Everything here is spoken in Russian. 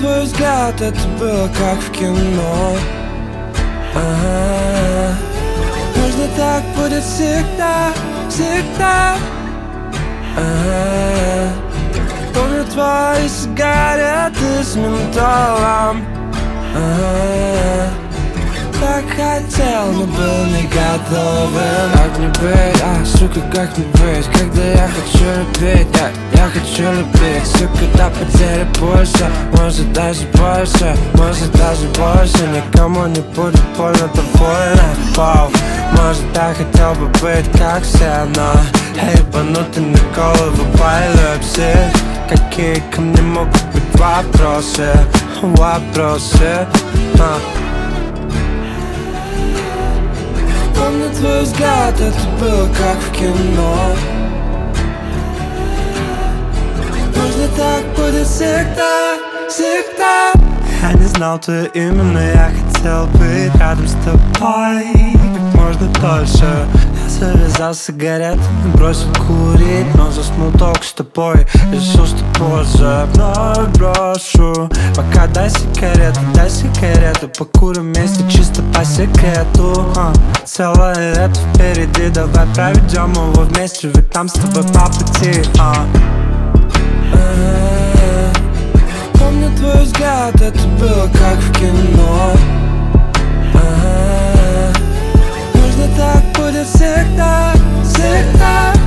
твой взгляд, это было как в кино. Ага. Можно так будет всегда, всегда. Ага. Помню твои сигареты с ментолом. Ага. Так хотел, но был не готовым. Как не быть, сука, как не быть, когда я хочу любить, я хочу любить. Сука, до потери пульса, может даже больше, может даже больше. Никому не будет больно, довольно, вау. Может, я хотел бы быть как все, но ебанутый на голову полюбси. Какие ко мне могут быть вопросы, вопросы, Помню твой взгляд, это было как в кино. Можно так будет всегда, всегда. Я не знал твое имя, но я хотел быть рядом с тобой как можно дольше. Я завязал сигаретами, бросил курить, но заснул только с тобой. Решил, что позже вновь брошу. Пока дай сигарету, покурим вместе чисто по секрету. Целое лето впереди, давай проведем его вместе, ведь там с тобой по пути. Помню твой взгляд, это было как в кино. Нужно так будет всегда, всегда.